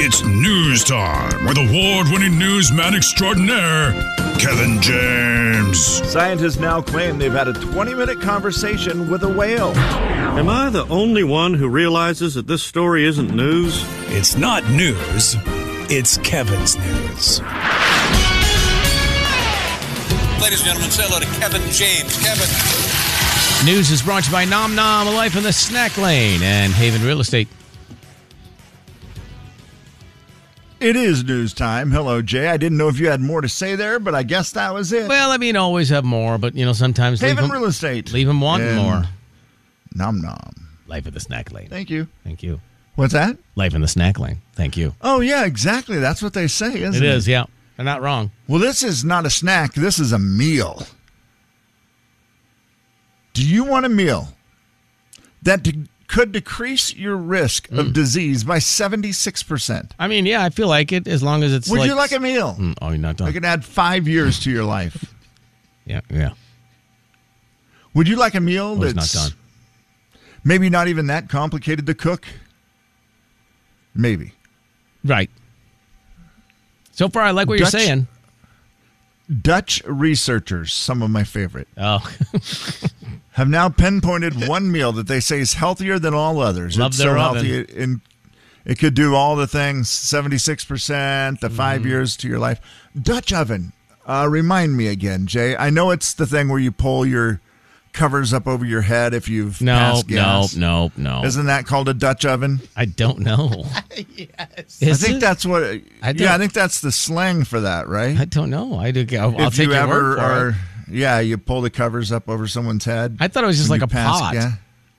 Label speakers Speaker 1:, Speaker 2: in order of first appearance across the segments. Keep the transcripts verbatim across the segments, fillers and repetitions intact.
Speaker 1: It's news time with award-winning newsman extraordinaire, Kevin James.
Speaker 2: Scientists now claim they've had a twenty-minute conversation with a whale.
Speaker 3: Am I the only one who realizes that this story isn't news?
Speaker 4: It's not news. It's Kevin's news.
Speaker 5: Ladies and gentlemen, say hello to Kevin James. Kevin.
Speaker 6: News is brought to you by Nom Nom, a life in the snack lane, and Haven Real Estate.
Speaker 2: It is news time. Hello, Jay. I didn't know if you had more to say there, but I guess that was it.
Speaker 6: Well, I mean, always have more, but, you know, sometimes leave
Speaker 2: Haven
Speaker 6: them,
Speaker 2: Real Estate.
Speaker 6: leave them wanting
Speaker 2: And
Speaker 6: more.
Speaker 2: Nom nom.
Speaker 6: Life in the snack lane.
Speaker 2: Thank you.
Speaker 6: Thank you.
Speaker 2: What's that?
Speaker 6: Life in the snack lane. Thank you.
Speaker 2: Oh, yeah, exactly. That's what they say, isn't
Speaker 6: It
Speaker 2: it?
Speaker 6: is, yeah. They're not wrong.
Speaker 2: Well, this is not a snack. This is a meal. Do you want a meal that de- could decrease your risk
Speaker 6: Mm.
Speaker 2: of disease by seventy-six percent?
Speaker 6: I mean, yeah, I feel like it as long as it's
Speaker 2: Would
Speaker 6: like...
Speaker 2: you like a meal?
Speaker 6: Mm, oh, you're not done.
Speaker 2: I could add five years to your life.
Speaker 6: Yeah, yeah.
Speaker 2: Would you like a meal
Speaker 6: Oh, it's
Speaker 2: that's
Speaker 6: not done.
Speaker 2: maybe not even that complicated to cook? Maybe.
Speaker 6: Right. So far, I like what
Speaker 2: Dutch-
Speaker 6: you're saying.
Speaker 2: Dutch researchers, some of my favorite,
Speaker 6: Oh,
Speaker 2: have now pinpointed one meal that they say is healthier than all others.
Speaker 6: Love
Speaker 2: it's
Speaker 6: their
Speaker 2: so
Speaker 6: oven.
Speaker 2: healthy, it, and it could do all the things, seventy-six percent, the five
Speaker 6: Mm-hmm.
Speaker 2: years to your life. Dutch oven, uh, remind me again, Jay. I know it's the thing where you pull your covers up over your head if you've
Speaker 6: no,
Speaker 2: passed
Speaker 6: no,
Speaker 2: gas.
Speaker 6: no, no.
Speaker 2: Isn't that called a Dutch oven?
Speaker 6: I don't know.
Speaker 2: I
Speaker 6: Yes.
Speaker 2: think that's what.
Speaker 6: I don't-
Speaker 2: yeah, I think that's the slang for that, right?
Speaker 6: I don't know. I do. I'll, I'll
Speaker 2: if
Speaker 6: take
Speaker 2: you
Speaker 6: your
Speaker 2: ever
Speaker 6: word for
Speaker 2: are,
Speaker 6: it.
Speaker 2: yeah, you pull the covers up over someone's head.
Speaker 6: I thought it was just
Speaker 2: when
Speaker 6: like
Speaker 2: you
Speaker 6: a
Speaker 2: pass
Speaker 6: pot.
Speaker 2: gas.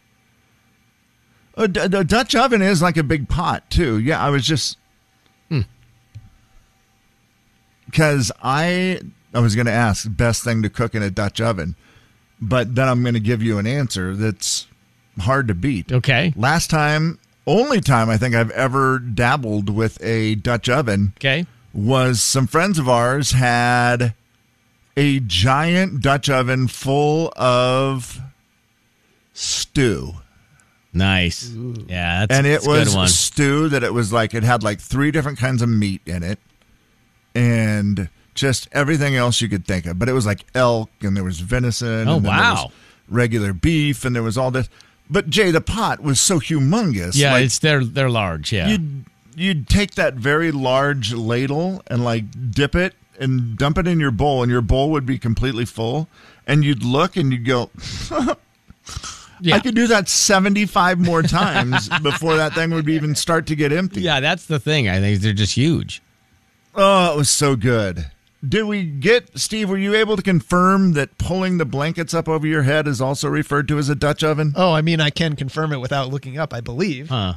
Speaker 2: A, d- the Dutch oven is like a big pot too. Yeah, I was just because I I was going to ask best thing to cook in a Dutch oven, but then I'm going to give you an answer that's hard to beat.
Speaker 6: Okay.
Speaker 2: Last time, only time I think I've ever dabbled with a Dutch oven
Speaker 6: Okay.
Speaker 2: was some friends of ours had a giant Dutch oven full of stew.
Speaker 6: Nice. Yeah, that's,
Speaker 2: And it
Speaker 6: that's a
Speaker 2: was
Speaker 6: good one.
Speaker 2: stew that it was like it had like three different kinds of meat in it and just everything else you could think of. But it was like elk and there was venison.
Speaker 6: Oh,
Speaker 2: and then there
Speaker 6: wow.
Speaker 2: was regular beef and there was all this. But Jay, the pot was so humongous.
Speaker 6: Yeah,
Speaker 2: like,
Speaker 6: it's they're they're large. Yeah.
Speaker 2: You'd you'd take that very large ladle and like dip it and dump it in your bowl, and your bowl would be completely full. And you'd look and you'd go,
Speaker 6: yeah.
Speaker 2: I could do that seventy-five more times before that thing would even start to get empty.
Speaker 6: Yeah, that's the thing. I think they're just huge.
Speaker 2: Oh, it was so good. Did we get, Steve, were you able to confirm that pulling the blankets up over your head is also referred to as a Dutch oven?
Speaker 7: Oh, I mean, I can confirm it without looking up, I believe.
Speaker 6: Huh.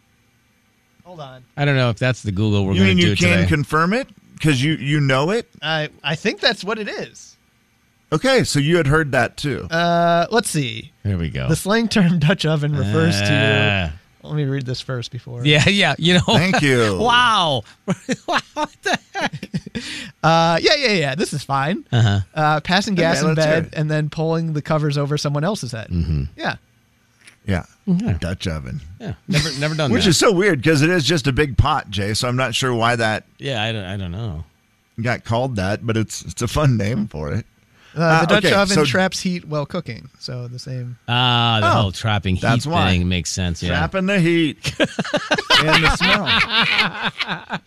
Speaker 7: Hold on.
Speaker 6: I don't know if that's the Google we're
Speaker 2: You
Speaker 6: going
Speaker 2: mean
Speaker 6: to do
Speaker 2: you can
Speaker 6: today.
Speaker 2: confirm it? Because you, you know it?
Speaker 7: I I think that's what it is.
Speaker 2: Okay, so you had heard that too.
Speaker 7: Uh, let's see.
Speaker 6: Here we go.
Speaker 7: The slang term Dutch oven refers
Speaker 6: Ah.
Speaker 7: to. Let me read this first before.
Speaker 6: Yeah, yeah. You know.
Speaker 2: Thank you.
Speaker 6: Wow. what the heck?
Speaker 7: Uh, yeah, yeah, yeah. This is fine.
Speaker 6: Uh-huh.
Speaker 7: Uh, passing gas
Speaker 2: Okay,
Speaker 7: in
Speaker 2: let's hear
Speaker 7: bed
Speaker 2: it.
Speaker 7: and then pulling the covers over someone else's head. Mm-hmm. Yeah.
Speaker 2: Yeah,
Speaker 6: Yeah.
Speaker 2: Dutch oven.
Speaker 6: Yeah. Never, never done
Speaker 2: Which
Speaker 6: that.
Speaker 2: is so weird because it is just a big pot, Jay. So I'm not sure why that
Speaker 6: Yeah, I don't. I don't know.
Speaker 2: got called that, but it's it's a fun name for it.
Speaker 7: Uh,
Speaker 2: Uh,
Speaker 7: the Dutch
Speaker 2: okay,
Speaker 7: oven
Speaker 2: so-
Speaker 7: traps heat while cooking. So the same.
Speaker 6: Ah, the
Speaker 2: Oh,
Speaker 6: whole trapping heat
Speaker 2: that's why.
Speaker 6: thing makes sense. Yeah.
Speaker 2: Trapping the heat and the smell.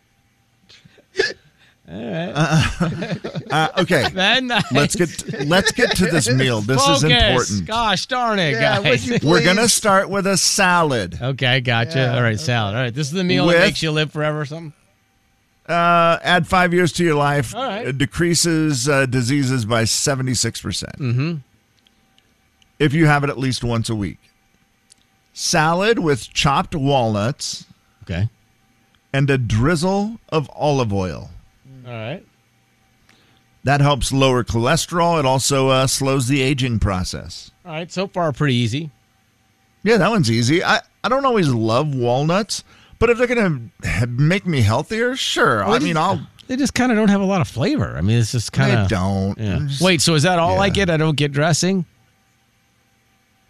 Speaker 6: All right.
Speaker 2: Uh, okay,
Speaker 6: Then
Speaker 2: let's get let's get to this meal. This is important.
Speaker 6: Gosh darn it,
Speaker 7: Yeah,
Speaker 6: guys.
Speaker 7: would you
Speaker 2: We're gonna
Speaker 7: please?
Speaker 2: start with a salad.
Speaker 6: Okay, gotcha.
Speaker 7: Yeah,
Speaker 6: All right,
Speaker 7: okay.
Speaker 6: salad. All right, this is the meal
Speaker 2: With-
Speaker 6: that makes you live forever or something?
Speaker 2: Uh, add five years to your life.
Speaker 6: All right.
Speaker 2: It decreases uh, diseases by seventy-six percent. Mm-hmm. If you have it at least once a week. Salad with chopped walnuts
Speaker 6: Okay.
Speaker 2: and a drizzle of olive oil.
Speaker 6: All right.
Speaker 2: That helps lower cholesterol. It also uh, slows the aging process.
Speaker 6: All right, so far pretty easy.
Speaker 2: Yeah, that one's easy. I, I don't always love walnuts, but if they're going to make me healthier, sure. I mean, I'll...
Speaker 6: They just kind of don't have a lot of flavor. I mean, it's just kind
Speaker 2: I
Speaker 6: of...
Speaker 2: don't.
Speaker 6: Yeah.
Speaker 2: Just-
Speaker 6: Wait, so is that all I
Speaker 2: yeah.
Speaker 6: get? I don't get dressing?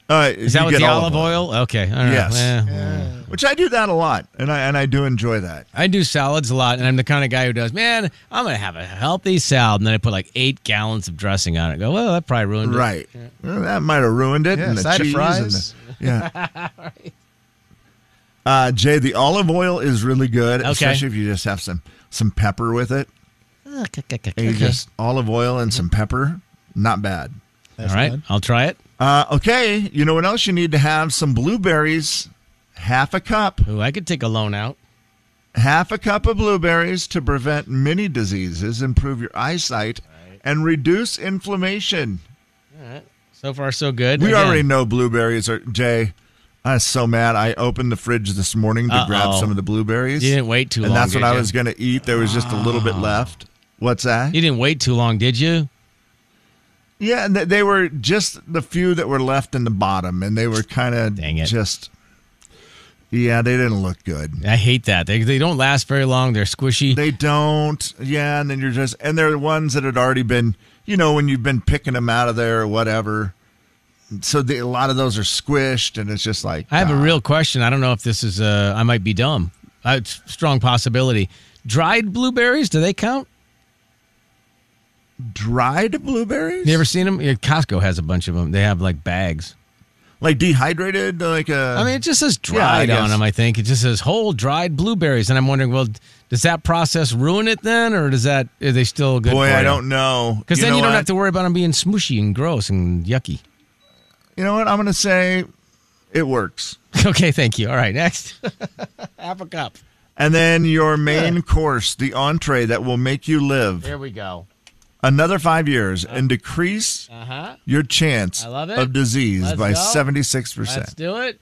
Speaker 2: Uh,
Speaker 6: Is that
Speaker 2: you
Speaker 6: with
Speaker 2: get
Speaker 6: the olive oil? Okay. All right.
Speaker 2: Yes.
Speaker 6: Well,
Speaker 2: Which I do that a lot, and I and I do enjoy that.
Speaker 6: I do salads a lot, and I'm the kind of guy who does, man, I'm going to have a healthy salad, and then I put like eight gallons of dressing on it. I go, well, that probably ruined it.
Speaker 2: Right. Well, that might have ruined it.
Speaker 7: Yeah,
Speaker 2: and the
Speaker 7: side of
Speaker 2: cheese
Speaker 7: fries.
Speaker 2: and the- yeah. uh, Jay, the olive oil is really good,
Speaker 6: Okay.
Speaker 2: especially if you just have some some pepper with it.
Speaker 6: Okay.
Speaker 2: You just olive oil and some pepper, not bad.
Speaker 7: That's
Speaker 6: All right.
Speaker 7: good.
Speaker 6: I'll try it.
Speaker 2: Uh, okay, you know what else you need to have? Some blueberries, half a cup.
Speaker 6: Ooh, I could take a loan out.
Speaker 2: Half a cup of blueberries to prevent many diseases, improve your eyesight, and reduce inflammation.
Speaker 6: All right. So far, so good.
Speaker 2: We
Speaker 6: Again,
Speaker 2: already know blueberries are, Jay, I was so mad. I opened the fridge this morning to
Speaker 6: Uh-oh.
Speaker 2: grab some of the blueberries.
Speaker 6: You didn't wait too
Speaker 2: and
Speaker 6: long,
Speaker 2: that's what
Speaker 6: did
Speaker 2: I
Speaker 6: you?
Speaker 2: was going to eat. There was just a little bit left. What's that?
Speaker 6: You didn't wait too long, did you?
Speaker 2: Yeah, and th- they were just the few that were left in the bottom, and they were kind of
Speaker 6: Dang it.
Speaker 2: just, yeah, they didn't look good.
Speaker 6: I hate that. They they don't last very long. They're squishy.
Speaker 2: They don't, yeah, and then you're just, and they're the ones that had already been, you know, when you've been picking them out of there or whatever. So the, a lot of those are squished, and it's just like,
Speaker 6: I have a
Speaker 2: ah.
Speaker 6: real question. I don't know if this is, uh, I might be dumb. Uh, it's a strong possibility. Dried blueberries, do they count?
Speaker 2: dried blueberries.
Speaker 6: You ever seen them? Yeah, Costco has a bunch of them. They have like bags.
Speaker 2: Like dehydrated, like a.
Speaker 6: I mean, it just says
Speaker 2: Yeah, I
Speaker 6: dried on
Speaker 2: guess.
Speaker 6: them, I think. It just says whole dried blueberries. And I'm wondering, well, does that process ruin it then? Or does that, are they still good
Speaker 2: boy,
Speaker 6: for
Speaker 2: I
Speaker 6: you?
Speaker 2: don't know.
Speaker 6: Because then
Speaker 2: know
Speaker 6: you don't
Speaker 2: what?
Speaker 6: have to worry about them being smushy and gross and yucky.
Speaker 2: You know what? I'm going to say it works.
Speaker 6: Okay, thank you. All right, next. Half a cup.
Speaker 2: And then your main course, the entree that will make you live
Speaker 6: Here we go.
Speaker 2: another five years and decrease
Speaker 6: Uh-huh.
Speaker 2: your chance
Speaker 6: I love it.
Speaker 2: of disease
Speaker 6: Let's
Speaker 2: by
Speaker 6: go.
Speaker 2: seventy-six
Speaker 6: Let's
Speaker 2: percent.
Speaker 6: do it.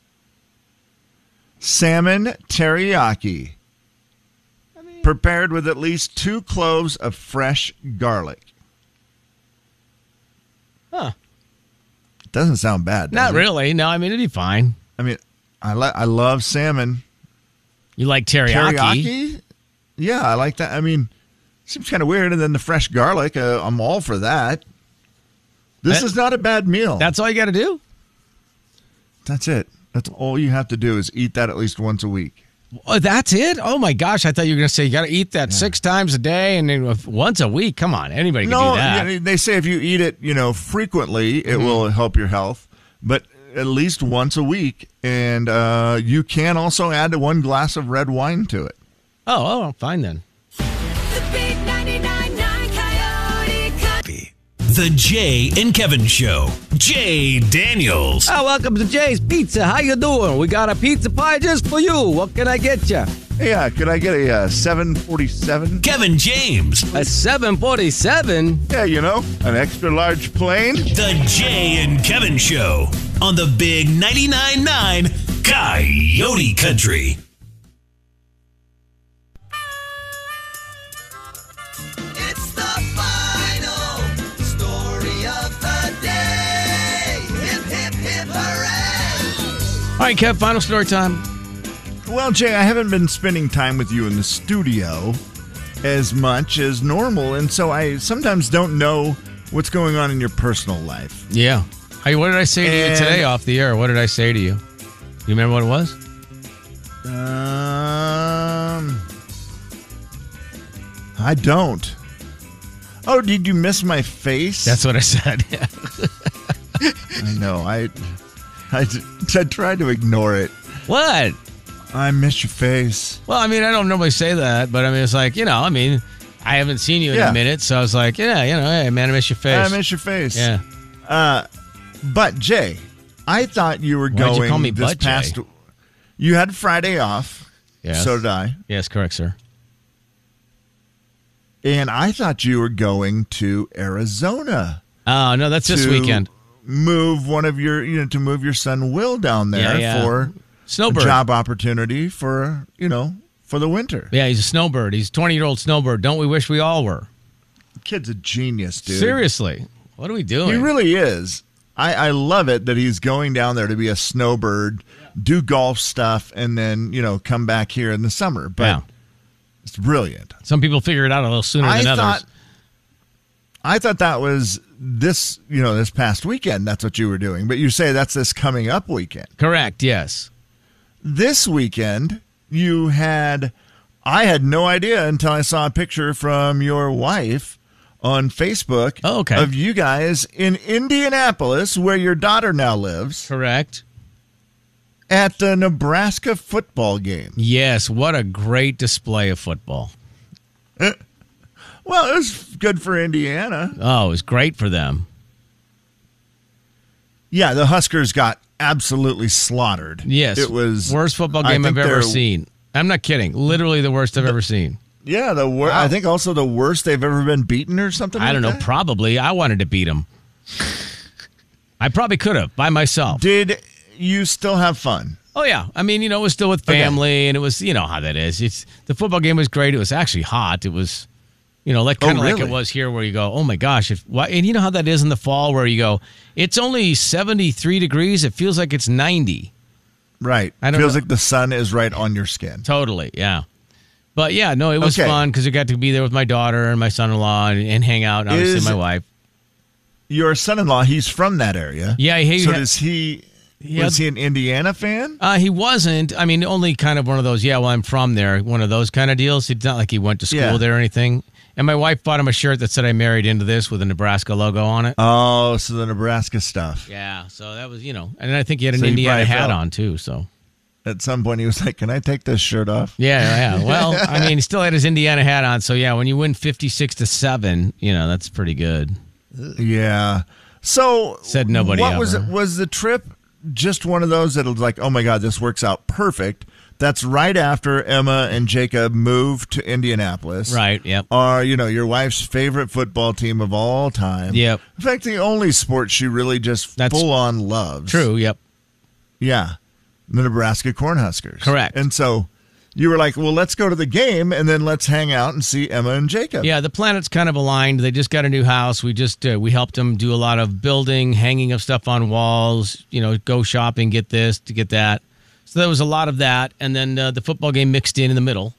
Speaker 2: Salmon teriyaki, prepared with at least two cloves of fresh garlic.
Speaker 6: Huh.
Speaker 2: Doesn't sound bad. does
Speaker 6: Not
Speaker 2: it?
Speaker 6: really. No, I mean, it'd be fine.
Speaker 2: I mean, I li- I love salmon.
Speaker 6: You like teriyaki?
Speaker 2: Teriyaki? Yeah, I like that. I mean, seems kind of weird. And then the fresh garlic, uh, I'm all for that. This
Speaker 6: That-
Speaker 2: is not a bad meal.
Speaker 6: That's all you got to do?
Speaker 2: That's it. That's all you have to do is eat that at least once a week.
Speaker 6: Oh, that's it? Oh, my gosh. I thought you were going to say you got to eat that six times a day and then once a week. Come on. Anybody can
Speaker 2: No,
Speaker 6: do that.
Speaker 2: yeah, they say if you eat it, you know, frequently, it
Speaker 6: Mm-hmm.
Speaker 2: will help your health. But at least once a week, and uh, you can also add one glass of red wine to it.
Speaker 6: Oh, oh, fine then.
Speaker 8: The big ninety-nine point nine Coyote Country.
Speaker 4: The Jay and Kevin Show. Jay Daniels.
Speaker 9: Oh, welcome to Jay's Pizza. How you doing? We got a pizza pie just for you. What can I get you?
Speaker 2: Hey, uh, could I get a uh, seven forty-seven?
Speaker 4: Kevin James.
Speaker 9: A seven forty-seven?
Speaker 2: Yeah, you know, an extra large plane.
Speaker 4: The Jay and Kevin Show on the big ninety-nine point nine Coyote Country.
Speaker 8: It's the final story of the day. Hip, hip, hip, hooray.
Speaker 6: All right, Kev, final story time.
Speaker 2: Well, Jay, I haven't been spending time with you in the studio as much as normal, and so I sometimes don't know what's going on in your personal life.
Speaker 6: Yeah. Hey, what did I say to you
Speaker 2: And-
Speaker 6: today off the air? What did I say to you? You remember what it was?
Speaker 2: Um, I don't. Oh, did you miss my face?
Speaker 6: That's what I said. Yeah.
Speaker 2: I know. I, I, I tried to ignore it.
Speaker 6: What?
Speaker 2: I miss your face.
Speaker 6: Well, I mean, I don't normally say that, but I mean, it's like, you know, I mean, I haven't seen you in
Speaker 2: Yeah.
Speaker 6: a minute, so I was like, yeah, you know, hey, man, I miss your face.
Speaker 2: I miss your face.
Speaker 6: Yeah.
Speaker 2: Uh, but Jay, I thought you were
Speaker 6: Why'd
Speaker 2: going
Speaker 6: you call me
Speaker 2: this
Speaker 6: Butt Jay?
Speaker 2: past. You had Friday off.
Speaker 6: Yes.
Speaker 2: So did I.
Speaker 6: Yes, correct, sir.
Speaker 2: And I thought you were going to Arizona.
Speaker 6: Oh, no, that's this
Speaker 2: to
Speaker 6: weekend.
Speaker 2: Move one of your, you know, to move your son Will down there
Speaker 6: Yeah, yeah.
Speaker 2: for a
Speaker 6: Snowbird.
Speaker 2: job opportunity for, you know, for the winter.
Speaker 6: Yeah, he's a snowbird. He's a twenty-year-old snowbird. Don't we wish we all were?
Speaker 2: Kid's a genius, dude.
Speaker 6: Seriously. What are we doing?
Speaker 2: He really is. I, I love it that he's going down there to be a snowbird, do golf stuff, and then, you know, come back here in the summer. But
Speaker 6: Yeah.
Speaker 2: it's brilliant.
Speaker 6: Some people figure it out a little sooner
Speaker 2: I
Speaker 6: than
Speaker 2: thought
Speaker 6: others.
Speaker 2: I thought that was this, you know, this past weekend. That's what you were doing. But you say that's this coming up weekend.
Speaker 6: Correct, yes.
Speaker 2: This weekend, you had, I had no idea until I saw a picture from your wife on Facebook
Speaker 6: oh, okay.
Speaker 2: of you guys in Indianapolis, where your daughter now lives.
Speaker 6: Correct.
Speaker 2: At the Nebraska football game.
Speaker 6: Yes, what a great display of football.
Speaker 2: Uh, well, it was good for Indiana.
Speaker 6: Oh, it was great for them.
Speaker 2: Yeah, the Huskers got absolutely slaughtered.
Speaker 6: Yes.
Speaker 2: It was
Speaker 6: worst football game I've ever seen. I'm not kidding. Literally the worst I've
Speaker 2: the,
Speaker 6: ever seen.
Speaker 2: Yeah, the wor-
Speaker 6: wow.
Speaker 2: I think also the worst they've ever been beaten or something
Speaker 6: I
Speaker 2: like
Speaker 6: don't know.
Speaker 2: that.
Speaker 6: Probably. I wanted to beat them. I probably could have by myself.
Speaker 2: Did you still have fun?
Speaker 6: Oh, yeah. I mean, you know, it was still with family, okay. and it was, you know how that is. It's the football game was great. It was actually hot. It was, you know, like kind of
Speaker 2: oh, really?
Speaker 6: like it was here where you go, oh, my gosh. If, and you know how that is in the fall where you go, it's only seventy-three degrees. It feels like it's ninety.
Speaker 2: Right.
Speaker 6: I don't
Speaker 2: feels
Speaker 6: know.
Speaker 2: like the sun is right on your skin.
Speaker 6: Totally, yeah. But, yeah, no, it was
Speaker 2: okay.
Speaker 6: fun because I got to be there with my daughter and my son-in-law and, and hang out, and obviously
Speaker 2: is
Speaker 6: my wife.
Speaker 2: Your son-in-law, he's from that area.
Speaker 6: Yeah. He,
Speaker 2: so does he...
Speaker 6: He
Speaker 2: was
Speaker 6: had,
Speaker 2: he an Indiana fan?
Speaker 6: Uh, he wasn't. I mean, only kind of one of those, yeah, well, I'm from there, one of those kind of deals. It's not like he went to school
Speaker 2: yeah.
Speaker 6: there or anything. And my wife bought him a shirt that said I married into this with a Nebraska logo on it.
Speaker 2: Oh, so the Nebraska stuff.
Speaker 6: Yeah, so that was, you know, and I think he had an
Speaker 2: so
Speaker 6: Indiana hat
Speaker 2: felt,
Speaker 6: on too, so.
Speaker 2: At some point he was like, can I take this shirt off?
Speaker 6: Yeah, yeah. Well, I mean, he still had his Indiana hat on, so yeah, when you win fifty-six to seven, you know, that's pretty good.
Speaker 2: Yeah. So
Speaker 6: said nobody
Speaker 2: what
Speaker 6: ever.
Speaker 2: was it? Was the trip just one of those that was like, oh my God, this works out perfect? That's right after Emma and Jacob moved to Indianapolis.
Speaker 6: Right, yep.
Speaker 2: Are, you know, your wife's favorite football team of all time.
Speaker 6: Yep.
Speaker 2: In fact, the only sport she really just
Speaker 6: That's
Speaker 2: full on loves.
Speaker 6: True, yep.
Speaker 2: Yeah. The Nebraska Cornhuskers.
Speaker 6: Correct.
Speaker 2: And so you were like, well, let's go to the game and then let's hang out and see Emma and Jacob.
Speaker 6: Yeah, the planets kind of aligned. They just got a new house. We just uh, we helped them do a lot of building, hanging of stuff on walls, you know, go shopping, get this, to get that. So there was a lot of that. And then uh, the football game mixed in in the middle.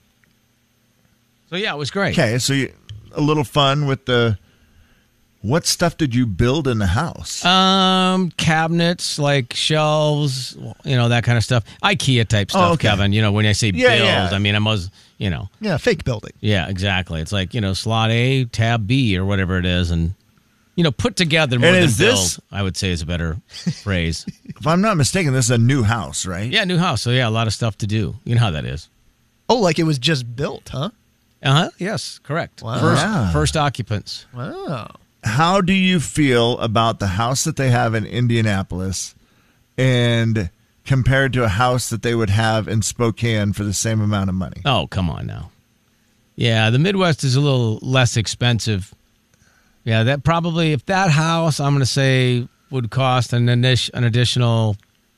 Speaker 6: So, yeah, it was great.
Speaker 2: Okay, so you, a little fun with the... What stuff did you build in the house?
Speaker 6: Um, cabinets, like shelves, you know, that kind of stuff. IKEA type stuff,
Speaker 2: oh, okay.
Speaker 6: Kevin. You know, when I say
Speaker 2: yeah,
Speaker 6: build,
Speaker 2: yeah.
Speaker 6: I mean, I was, you know.
Speaker 7: Yeah, fake building.
Speaker 6: Yeah, exactly. It's like, you know, slot A, tab B, or whatever it is. And, you know, put together more
Speaker 2: and
Speaker 6: than
Speaker 2: is
Speaker 6: build,
Speaker 2: this,
Speaker 6: I would say is a better phrase.
Speaker 2: If I'm not mistaken, this is a new house, right?
Speaker 6: Yeah, new house. So, yeah, a lot of stuff to do. You know how that is.
Speaker 7: Oh, like it was just built, huh?
Speaker 6: Uh-huh. Yes, correct.
Speaker 7: Wow.
Speaker 6: First,
Speaker 2: Yeah.
Speaker 6: first occupants.
Speaker 7: Wow.
Speaker 2: How do you feel about the house that they have in Indianapolis and compared to a house that they would have in Spokane for the same amount of money?
Speaker 6: Oh, come on now. Yeah, the Midwest is a little less expensive. Yeah, that probably, if that house, I'm going to say, would cost an, init- an additional one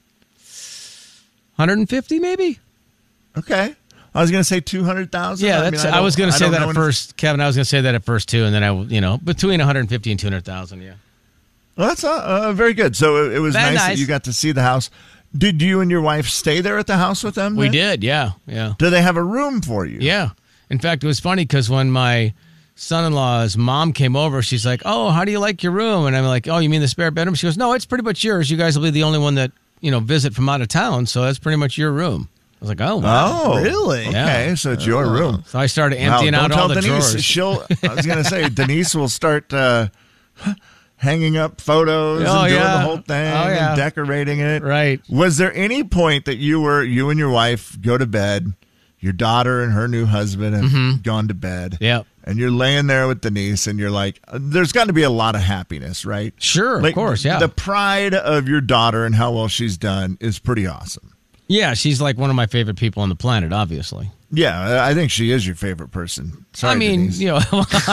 Speaker 6: hundred fifty maybe?
Speaker 2: Okay. I was going to say two hundred thousand.
Speaker 6: Yeah,
Speaker 2: I,
Speaker 6: that's,
Speaker 2: mean,
Speaker 6: I,
Speaker 2: I
Speaker 6: was going to say that at
Speaker 2: if,
Speaker 6: first, Kevin. I was going to say that at first, too. And then I, you know, between one hundred fifty and two hundred thousand, yeah.
Speaker 2: Well, that's uh, uh, very good. So it, it was nice,
Speaker 6: nice
Speaker 2: that you got to see the house. Did you and your wife stay there at the house with them?
Speaker 6: We
Speaker 2: then?
Speaker 6: did, yeah, yeah.
Speaker 2: Do they have a room for you?
Speaker 6: Yeah. In fact, it was funny because when my son-in-law's mom came over, she's like, oh, how do you like your room? And I'm like, oh, you mean the spare bedroom? She goes, no, it's pretty much yours. You guys will be the only one that, you know, visit from out of town. So that's pretty much your room. I was like, oh, wow.
Speaker 2: Oh,
Speaker 7: really?
Speaker 2: Okay,
Speaker 6: Yeah.
Speaker 2: so it's your room.
Speaker 6: So I started emptying
Speaker 2: wow,
Speaker 6: out
Speaker 2: don't
Speaker 6: all
Speaker 2: tell
Speaker 6: the
Speaker 2: Denise.
Speaker 6: drawers.
Speaker 2: She'll. I was going to say Denise will start uh, hanging up photos
Speaker 6: Oh,
Speaker 2: and doing
Speaker 6: yeah.
Speaker 2: the whole thing
Speaker 6: Oh, yeah.
Speaker 2: and decorating it.
Speaker 6: Right.
Speaker 2: Was there any point that you were you and your wife go to bed? Your daughter and her new husband have
Speaker 6: Mm-hmm.
Speaker 2: gone to bed.
Speaker 6: Yep.
Speaker 2: And you're laying there with Denise, and you're like, there's got to be a lot of happiness, right?
Speaker 6: Sure, of
Speaker 2: Like,
Speaker 6: course, yeah.
Speaker 2: The pride of your daughter and how well she's done is pretty awesome.
Speaker 6: Yeah, she's like one of my favorite people on the planet, obviously.
Speaker 2: Yeah, I think she is your favorite person. Sorry,
Speaker 6: I mean,
Speaker 2: Denise.
Speaker 6: you know.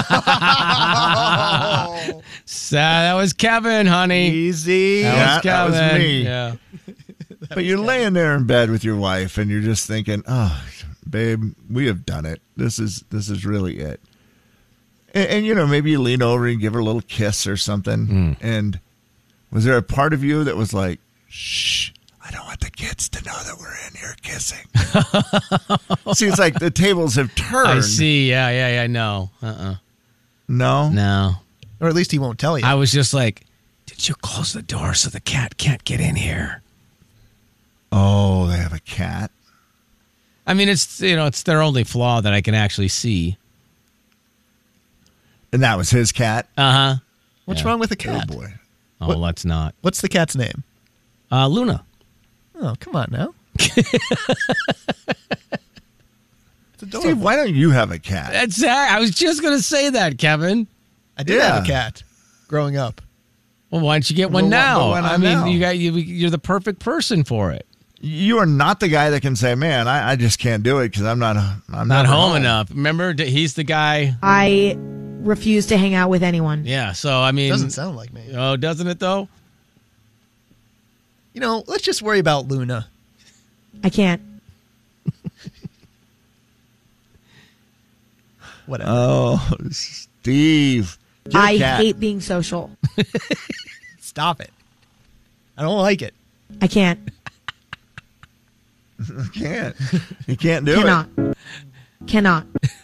Speaker 6: So that was Kevin, honey.
Speaker 7: Easy.
Speaker 6: That
Speaker 2: Yeah,
Speaker 6: was
Speaker 2: that was
Speaker 6: Kevin.
Speaker 2: me.
Speaker 6: Yeah.
Speaker 2: But you're laying there in bed with your wife, and you're just thinking, "Oh, babe, we have done it. This is this is really it." And, and you know, maybe you lean over and give her a little kiss or something.
Speaker 6: Mm.
Speaker 2: And was there a part of you that was like, "Shh, I don't want the kids to know that we're in here kissing"? See, it's like the tables have turned.
Speaker 6: I see. Yeah, yeah, yeah. No. Uh-uh.
Speaker 2: No,
Speaker 6: No.
Speaker 7: Or at least he won't tell you.
Speaker 6: I was just like, did you close the door so the cat can't get in here?
Speaker 2: Oh, they have a cat.
Speaker 6: I mean, it's you know, it's their only flaw that I can actually see.
Speaker 2: And that was his cat?
Speaker 6: Uh-huh.
Speaker 7: What's
Speaker 6: Yeah.
Speaker 7: wrong with the cat?
Speaker 2: Oh, boy.
Speaker 6: Oh,
Speaker 7: What-
Speaker 6: let's not.
Speaker 7: What's the cat's name?
Speaker 6: Uh, Luna.
Speaker 7: Oh, come on now. It's adorable.
Speaker 2: Steve, why don't you have a cat?
Speaker 6: That's I was just gonna say that, Kevin.
Speaker 7: I did have a
Speaker 2: Yeah.
Speaker 7: cat growing up.
Speaker 6: Well, why don't you get one
Speaker 2: Well, why-
Speaker 6: now?
Speaker 2: but why not
Speaker 6: I mean,
Speaker 2: now?
Speaker 6: you got you. You're the perfect person for it.
Speaker 2: You are not the guy that can say, man, I, I just can't do it because I'm not I'm
Speaker 6: Not
Speaker 2: never
Speaker 6: home enough. Remember, d- he's the guy.
Speaker 8: I refuse to hang out with anyone.
Speaker 6: Yeah. So I mean,
Speaker 7: Doesn't sound like me.
Speaker 6: Oh, doesn't it though?
Speaker 7: You know, let's just worry about Luna.
Speaker 8: I can't.
Speaker 7: Whatever.
Speaker 2: Oh, Steve. Get a
Speaker 8: I
Speaker 2: cat.
Speaker 8: hate being social.
Speaker 7: Stop it. I don't like it.
Speaker 8: I can't.
Speaker 2: You can't. You can't do
Speaker 8: Cannot.
Speaker 2: it.
Speaker 8: Cannot.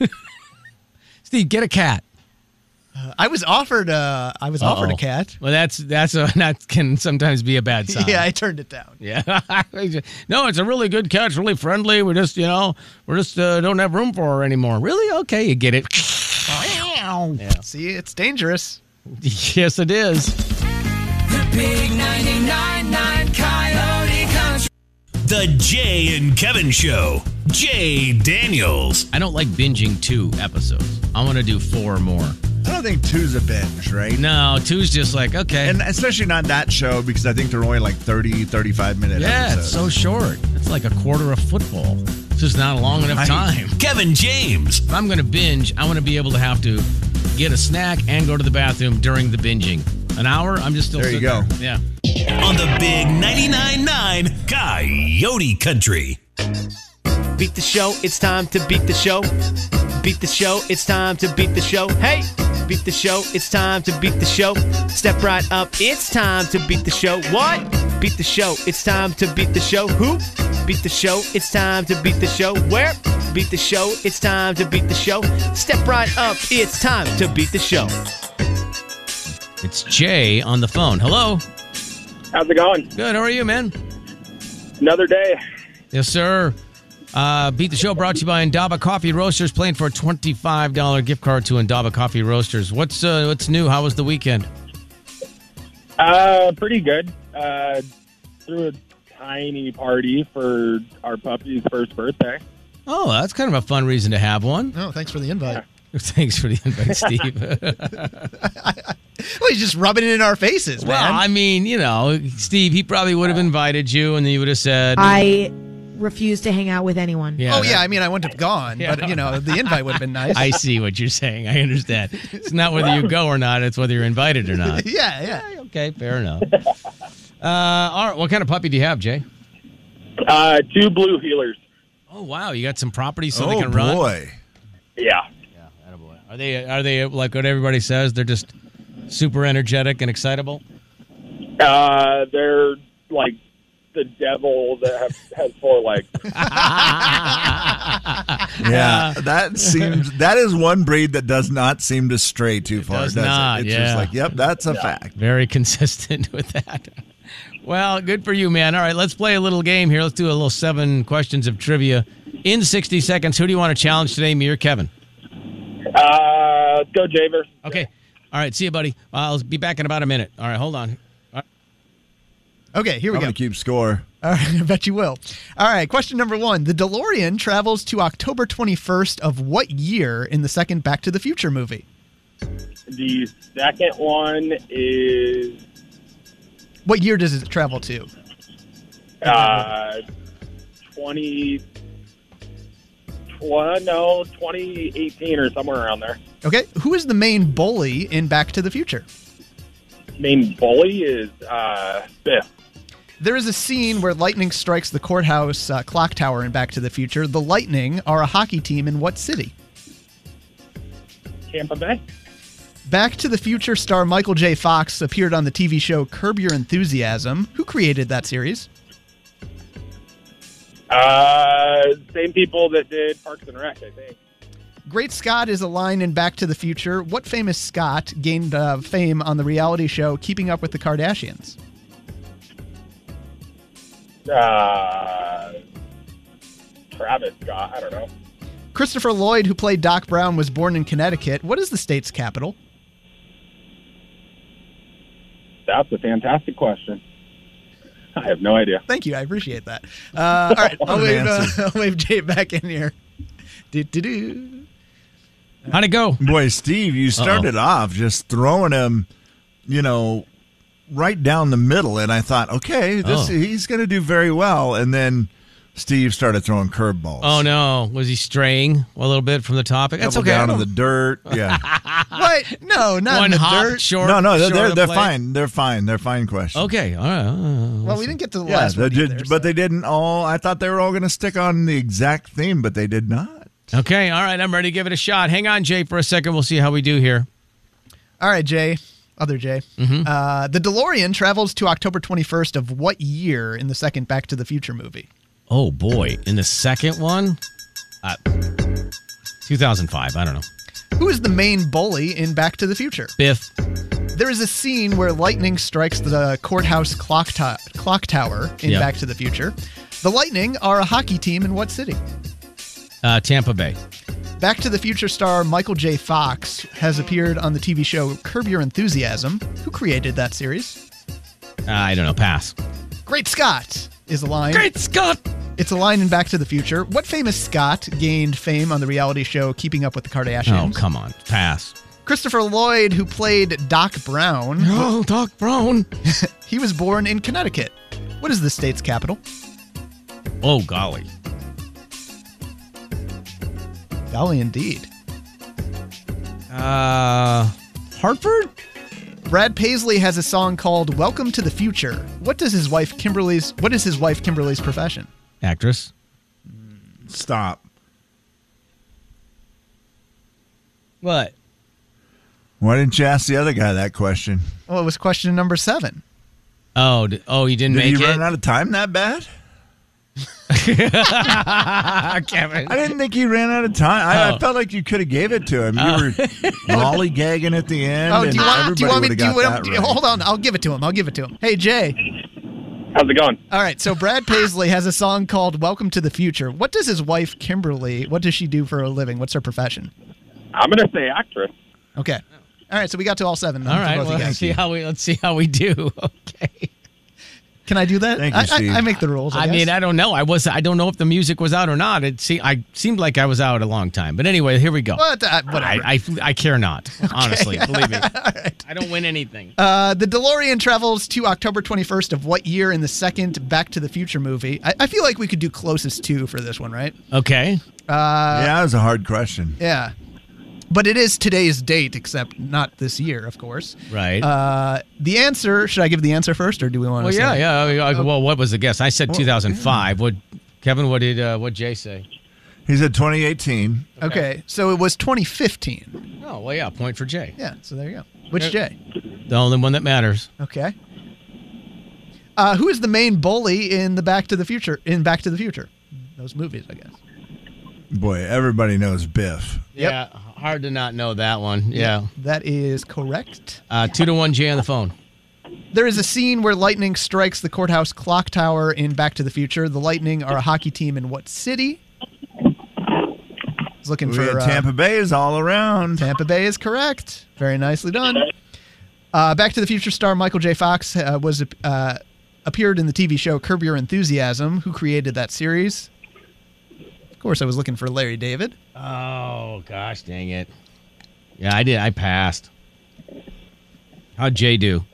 Speaker 6: Steve, get a cat.
Speaker 7: Uh, I was offered. Uh, I was offered a
Speaker 6: Uh-oh.
Speaker 7: cat.
Speaker 6: Well, that's that's a, that can sometimes be a bad sign.
Speaker 7: Yeah, I turned it down.
Speaker 6: Yeah. No, it's a really good cat. It's really friendly. We just, you know, we're just uh, don't have room for her anymore. Really? Okay, you get it. Yeah.
Speaker 7: See, it's dangerous.
Speaker 6: Yes, it is.
Speaker 10: The big ninety-nine point nine Coyote Country.
Speaker 4: The Jay and Kevin Show. Jay Daniels.
Speaker 6: I don't like binging two episodes. I want to do four more.
Speaker 2: I don't think two's a binge, right?
Speaker 6: No, two's just like, okay.
Speaker 2: And especially not that show because I think they're only like thirty, thirty-five minute
Speaker 6: yeah,
Speaker 2: episodes.
Speaker 6: it's so short. It's like a quarter of football. It's just not a long enough
Speaker 2: Right.
Speaker 6: time.
Speaker 4: Kevin James.
Speaker 6: If I'm going to binge, I want to be able to have to get a snack and go to the bathroom during the binging. An hour, I'm just still
Speaker 2: There you
Speaker 6: sitting
Speaker 2: go.
Speaker 6: there. Yeah.
Speaker 4: On the big ninety-nine point nine Coyote Country.
Speaker 11: Beat the show, it's time to beat the show. Beat the show, it's time to beat the show. Hey! Beat the show, it's time to beat the show. Step right up, it's time to beat the show. What? Beat the show, it's time to beat the show. Who? Beat the show, it's time to beat the show. Where? Beat the show, it's time to beat the show. Step right up, it's time to beat the show.
Speaker 6: It's Jay on the phone. Hello.
Speaker 12: How's it going?
Speaker 6: Good. How are you, man?
Speaker 12: Another day.
Speaker 6: Yes, sir. Uh, Beat the Show brought to you by Indaba Coffee Roasters, playing for a twenty-five dollars gift card to Indaba Coffee Roasters. What's uh, what's new? How was the weekend?
Speaker 12: Uh, pretty good. Uh, threw a tiny party for our puppy's first birthday.
Speaker 6: Oh, that's kind of a fun reason to have one.
Speaker 7: Oh, thanks for the invite.
Speaker 6: Thanks for the invite, Steve.
Speaker 7: Well, he's just rubbing it in our faces,
Speaker 6: Well,
Speaker 7: man.
Speaker 6: I mean, you know, Steve, he probably would have invited you, and then you would have said,
Speaker 8: I refuse to hang out with anyone.
Speaker 6: Yeah,
Speaker 7: oh,
Speaker 6: that-
Speaker 7: yeah. I mean, I wouldn't have gone,
Speaker 6: Yeah.
Speaker 7: but, you know, the invite would have been nice.
Speaker 6: I see what you're saying. I understand. It's not whether you go or not. It's whether you're invited or not.
Speaker 7: yeah, yeah.
Speaker 6: Okay, fair enough. Uh, all right, what kind of puppy do you have, Jay?
Speaker 12: Uh, two blue healers.
Speaker 6: Oh, wow. You got some property so
Speaker 2: oh,
Speaker 6: they can run?
Speaker 2: boy.
Speaker 12: Yeah.
Speaker 6: Are they, are they like what everybody says? They're just super energetic and excitable?
Speaker 12: Uh, they're like the devil that have, has four legs.
Speaker 2: Yeah, that seems that is one breed that does not seem to stray too far.
Speaker 6: does
Speaker 2: Does,
Speaker 6: not,
Speaker 2: it? It's
Speaker 6: yeah.
Speaker 2: just like, yep, that's a fact.
Speaker 6: Very consistent with that. Well, good for you, man. All right, let's play a little game here. Let's do a little seven questions of trivia in sixty seconds. Who do you want to challenge today, me or Kevin?
Speaker 12: Uh, let's go, Javer.
Speaker 6: Okay. All right, see you, buddy. I'll be back in about a minute. All right, hold on. All right.
Speaker 7: Okay, here we
Speaker 2: I'm
Speaker 7: go.
Speaker 2: gonna keep score.
Speaker 7: All right, I bet you will. All right, question number one. The DeLorean travels to October twenty-first of what year in the second Back to the Future movie?
Speaker 12: The second one is
Speaker 7: What year does it travel to?
Speaker 12: uh, twenty. Well, no, twenty eighteen or somewhere around there.
Speaker 7: Okay, who is the main bully in Back to the Future?
Speaker 12: Main bully is uh, Biff.
Speaker 7: There is a scene where lightning strikes the courthouse uh, clock tower in Back to the Future. The Lightning are a hockey team in what city?
Speaker 12: Tampa Bay.
Speaker 7: Back to the Future star Michael J. Fox appeared on the T V show Curb Your Enthusiasm. Who created that series?
Speaker 12: Uh, same people that did Parks and Rec, I think.
Speaker 7: Great Scott is a line in Back to the Future. What famous Scott gained uh, fame on the reality show Keeping Up with the Kardashians?
Speaker 12: Uh, Travis Scott. I don't know.
Speaker 7: Christopher Lloyd, who played Doc Brown, was born in Connecticut. What is the state's capital?
Speaker 12: That's a fantastic question. I have no idea.
Speaker 7: Thank you. I appreciate that. Uh, all right. I'll wave, uh, I'll wave Jay back in here. Do-do-do.
Speaker 6: How'd it go?
Speaker 2: Boy, Steve, you started
Speaker 6: Uh-oh.
Speaker 2: off just throwing him, you know, right down the middle, and I thought, okay, this
Speaker 6: Oh.
Speaker 2: he's going to do very well. And then Steve started throwing curveballs.
Speaker 6: Oh, no. Was he straying a little bit from the topic? That's
Speaker 2: Couple
Speaker 6: okay.
Speaker 2: down in the dirt. Yeah.
Speaker 7: What? No, not
Speaker 6: One
Speaker 7: in the
Speaker 6: hop
Speaker 7: dirt.
Speaker 6: short.
Speaker 2: no, no, they're
Speaker 6: short
Speaker 2: they're,
Speaker 6: of
Speaker 2: they're
Speaker 6: play.
Speaker 2: fine. They're fine. They're fine questions.
Speaker 6: Okay. All right. Uh,
Speaker 7: Well, we didn't get to the
Speaker 2: Yeah,
Speaker 7: last
Speaker 2: they
Speaker 7: one
Speaker 2: did,
Speaker 7: either,
Speaker 2: but
Speaker 7: so.
Speaker 2: they didn't all. I thought they were all going to stick on the exact theme, but they did not.
Speaker 6: Okay. All right. I'm ready to give it a shot. Hang on, Jay, for a second. We'll see how we do here.
Speaker 7: All right, Jay. Other Jay.
Speaker 6: Mm-hmm.
Speaker 7: Uh, the DeLorean travels to October twenty-first of what year in the second Back to the Future movie?
Speaker 6: Oh, boy. In the second one? Uh, two thousand five. I don't know.
Speaker 7: Who is the main bully in Back to the Future?
Speaker 6: Biff.
Speaker 7: There is a scene where lightning strikes the courthouse clock, to- clock tower in
Speaker 6: Yep.
Speaker 7: Back to the Future. The Lightning are a hockey team in what city?
Speaker 6: Uh, Tampa Bay.
Speaker 7: Back to the Future star Michael J. Fox has appeared on the T V show Curb Your Enthusiasm. Who created that series?
Speaker 6: Uh, I don't know. Pass.
Speaker 7: Great Scott is a line.
Speaker 6: Great Scott!
Speaker 7: It's a line in Back to the Future. What famous Scott gained fame on the reality show Keeping Up with the Kardashians?
Speaker 6: Oh, come on. Pass.
Speaker 7: Christopher Lloyd, who played Doc Brown.
Speaker 6: Oh, Doc Brown.
Speaker 7: He was born in Connecticut. What is the state's capital?
Speaker 6: Oh, golly.
Speaker 7: Golly, indeed.
Speaker 6: Uh, Hartford?
Speaker 7: Brad Paisley has a song called "Welcome to the Future." What does his wife Kimberly's What is his wife Kimberly's profession?
Speaker 6: Actress.
Speaker 2: Stop.
Speaker 6: What?
Speaker 2: Why didn't you ask the other guy that question?
Speaker 7: Well, it was question number seven.
Speaker 6: Oh, d- oh, he didn't
Speaker 2: Did
Speaker 6: make
Speaker 2: he
Speaker 6: it?
Speaker 2: run out of time that bad?
Speaker 6: Kevin.
Speaker 2: I didn't think he ran out of time. I,
Speaker 6: Oh.
Speaker 2: I felt like you could have gave it to him. You
Speaker 6: Oh.
Speaker 2: were lollygagging at the end.
Speaker 7: Oh, do
Speaker 2: and
Speaker 7: you want? Do you want me to?
Speaker 2: everybody
Speaker 7: Do
Speaker 2: would've
Speaker 7: you,
Speaker 2: got
Speaker 7: do
Speaker 2: that
Speaker 7: you-
Speaker 2: right.
Speaker 7: hold on, I'll give it to him. I'll give it to him. Hey, Jay.
Speaker 12: How's it going?
Speaker 7: All right, so Brad Paisley has a song called "Welcome to the Future." What does his wife Kimberly? What does she do for a living? What's her profession?
Speaker 12: I'm going to say actress.
Speaker 7: Okay. All right, so we got to all seven.
Speaker 6: All right,
Speaker 7: Both
Speaker 6: well,
Speaker 7: you
Speaker 6: let's
Speaker 7: guys.
Speaker 6: see how we let's see how we do. Okay.
Speaker 7: Can I do that?
Speaker 2: Thank you,
Speaker 7: I,
Speaker 2: Steve.
Speaker 7: I, I make the rules. I,
Speaker 6: I mean,
Speaker 7: guess.
Speaker 6: I don't know. I was I don't know if the music was out or not. It see I seemed like I was out a long time. But anyway, here we go.
Speaker 7: What? Uh, whatever.
Speaker 6: I, I I care not. Honestly, believe me. I don't win anything.
Speaker 7: Uh, the DeLorean travels to October twenty-first of what year in the second Back to the Future movie? I, I feel like we could do closest to for this one, right?
Speaker 6: Okay.
Speaker 7: Uh,
Speaker 2: Yeah, that was a hard question.
Speaker 7: yeah. But it is today's date, except not this year, of course.
Speaker 6: Right.
Speaker 7: Uh, the answer, should I give the answer first, or do we want to
Speaker 6: well,
Speaker 7: say
Speaker 6: yeah,
Speaker 7: it?
Speaker 6: yeah. I mean, I- well, what was the guess? I said
Speaker 7: Well,
Speaker 6: two thousand five. What, Kevin? What did uh, what Jay say?
Speaker 2: He said twenty eighteen.
Speaker 7: Okay, so it was twenty fifteen.
Speaker 6: Oh, well, yeah. Point for Jay.
Speaker 7: Yeah, so there you go. Which
Speaker 6: Okay.
Speaker 7: Jay?
Speaker 6: The only one that matters.
Speaker 7: Okay. Uh, who is the main bully in the Back to the Future? In Back to the Future, those movies, I guess.
Speaker 2: Boy, everybody knows Biff.
Speaker 6: Yeah. Hard to not know that one. Yeah.
Speaker 7: That is correct.
Speaker 6: Uh, two to one Jay on the phone.
Speaker 7: There is a scene where lightning strikes the courthouse clock tower in Back to the Future. The Lightning are a hockey team in what city? I was looking
Speaker 2: We
Speaker 7: for
Speaker 2: had
Speaker 7: uh,
Speaker 2: Tampa Bay is all around.
Speaker 7: Tampa Bay is correct. Very nicely done. Uh, Back to the Future star Michael J. Fox uh, was uh, appeared in the T V show Curb Your Enthusiasm. Who created that series? Of course, I was looking for Larry David.
Speaker 6: Oh gosh, dang it! Yeah, I did. I passed. How'd Jay do?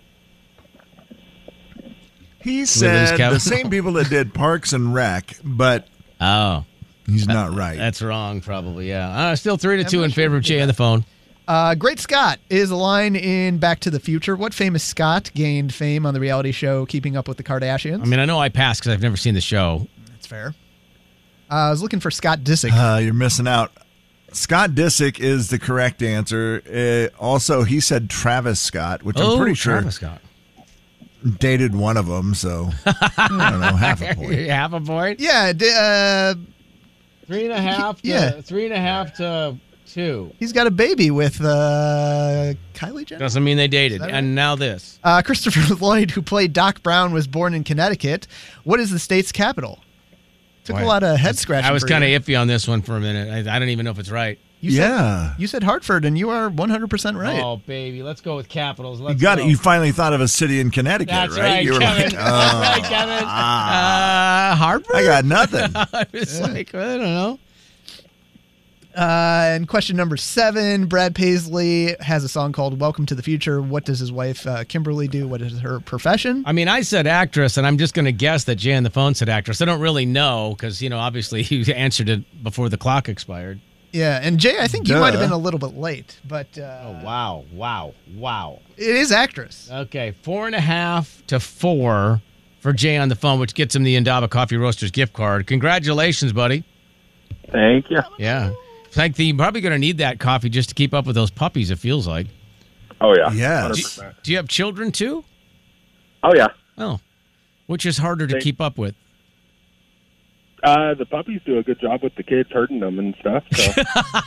Speaker 2: He
Speaker 6: lose,
Speaker 2: said
Speaker 6: Kevin?
Speaker 2: the same people that did Parks and Rec, but
Speaker 6: Oh,
Speaker 2: he's not right.
Speaker 6: that's wrong. Probably, yeah. Uh, still three to two in favor of Jay on the phone.
Speaker 7: Uh, Great Scott is a line in Back to the Future. What famous Scott gained fame on the reality show Keeping Up with the Kardashians?
Speaker 6: I mean, I know I passed because I've never seen the show.
Speaker 7: That's fair. Uh, I was looking for Scott Disick.
Speaker 2: Uh, you're missing out. Scott Disick is the correct answer. Uh, also, he said Travis Scott, which
Speaker 6: oh,
Speaker 2: I'm pretty sure
Speaker 6: Travis Scott.
Speaker 2: dated one of them. So I don't know, half a point.
Speaker 6: half a point.
Speaker 7: Yeah, d- uh,
Speaker 6: Three and a half. To,
Speaker 7: Yeah.
Speaker 6: Three and a half to Two.
Speaker 7: He's got a baby with uh, Kylie Jenner.
Speaker 6: Doesn't mean they dated.
Speaker 7: right?
Speaker 6: And now this.
Speaker 7: Uh, Christopher Lloyd, who played Doc Brown, was born in Connecticut. What is the state's capital? Took
Speaker 6: Boy,
Speaker 7: a lot of head scratching.
Speaker 6: I was
Speaker 7: for
Speaker 6: kind of
Speaker 7: you.
Speaker 6: iffy on this one for a minute. I, I don't even know if it's right.
Speaker 7: You
Speaker 2: Yeah.
Speaker 7: Said, you said Hartford, and you are one hundred percent right.
Speaker 6: Oh, baby. Let's go with capitals.
Speaker 2: You
Speaker 6: Let's
Speaker 2: got
Speaker 6: go.
Speaker 2: it. You finally thought of a city in Connecticut,
Speaker 6: That's
Speaker 2: right?
Speaker 6: right,
Speaker 2: You were
Speaker 6: Kevin.
Speaker 2: like,
Speaker 6: That's
Speaker 2: oh,
Speaker 6: right, Kevin.
Speaker 2: ah.
Speaker 6: Uh, Hartford?
Speaker 2: I got nothing.
Speaker 6: I was like, I don't know.
Speaker 7: Uh, and question number seven, Brad Paisley has a song called Welcome to the Future. What does his wife, uh, Kimberly, do? What is her profession?
Speaker 6: I mean, I said actress, and I'm just going to guess that Jay on the phone said actress. I don't really know because, you know, obviously you answered it before the clock expired.
Speaker 7: Yeah, and Jay, I think you
Speaker 6: Duh.
Speaker 7: might have been a little bit late, but uh,
Speaker 6: Oh, wow, wow, wow.
Speaker 7: it is actress.
Speaker 6: Okay, four and a half to four for Jay on the phone, which gets him the Indaba Coffee Roasters gift card. Congratulations, buddy.
Speaker 12: Thank you.
Speaker 6: Yeah. Like the, you're probably going to need that coffee just to keep up with those puppies, it feels like.
Speaker 12: Oh, yeah.
Speaker 2: Yeah.
Speaker 12: one hundred
Speaker 6: Do,
Speaker 12: percent.
Speaker 6: do you have children, too?
Speaker 12: Oh, yeah.
Speaker 6: Oh. Which is harder to
Speaker 12: They-
Speaker 6: keep up with?
Speaker 12: Uh, the puppies do a good job with the kids herding them and stuff. So.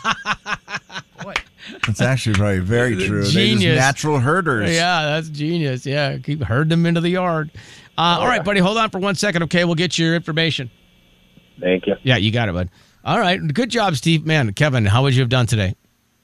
Speaker 2: That's actually probably very true. They're just
Speaker 6: Genius.
Speaker 2: natural herders.
Speaker 6: Yeah, that's genius. Yeah, keep herding them into the yard. Uh, all right, buddy, hold on for one second, okay? We'll get your information.
Speaker 12: Thank you.
Speaker 6: Yeah, you got it, bud. All right, good job, Steve. Man, Kevin, how would you have done today?